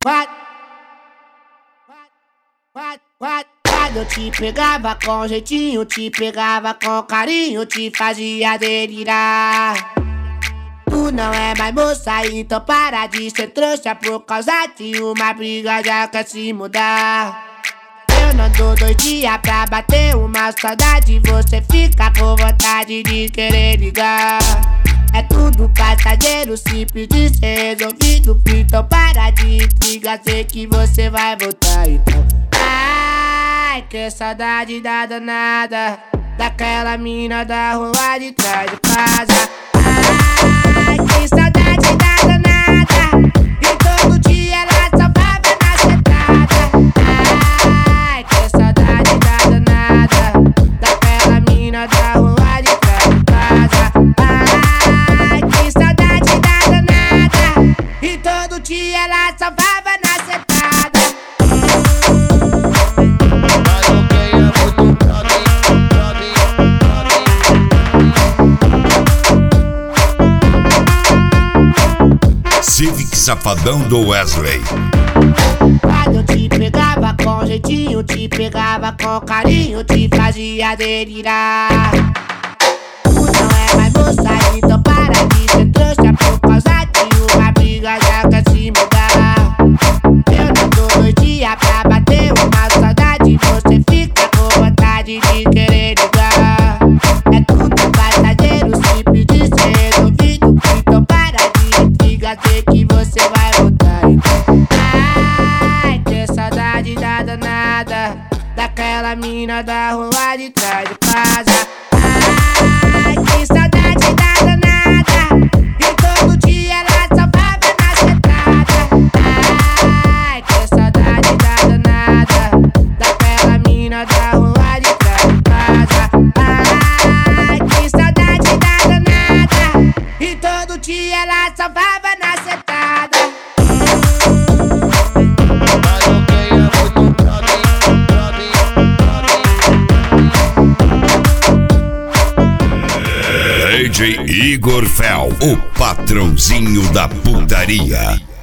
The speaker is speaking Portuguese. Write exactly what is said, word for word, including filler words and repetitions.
Quando eu te pegava com jeitinho, te pegava com carinho, te fazia delirar. Tu não é mais moça, então para de ser trouxa. Por causa de uma briga já quer se mudar. Eu não dou dois dias pra bater uma saudade. Você fica com vontade de querer ligar. É tudo passageiro, simples de ser resolvido. Então para de intriga, sei que você vai voltar. Então ai, que saudade da danada, daquela mina da rua de trás de casa. Ai, que saudade da danada, e todo dia ela só baba na sentada. Ai, que saudade da danada, daquela mina da rua de trás de casa. Ai, que saudade da danada, e todo dia ela só baba na sentada. Civic Safadão do Wesley. Quando eu te pegava com jeitinho, te pegava com carinho, te fazia delirar. Tu não é mais moça, então para de ser trouxa. Por causa de uma briga já quer se mudar. Eu não dou dois dias pra bater uma saudade. Você fica com vontade de querer ligar. É tudo passageiro, simples de ser resolvido. Então para de intriga, sei que você vai voltar. Ai, que saudade da danada, daquela mina da rua de trás de casa. Ai, que saudade da danada, e todo dia ela só baba na sentada. Ai, que saudade da danada, daquela mina da rua de trás de casa. Ai, que saudade da danada, e todo dia ela só baba na sentada. D J Igor Fel, o patrãozinho da putaria.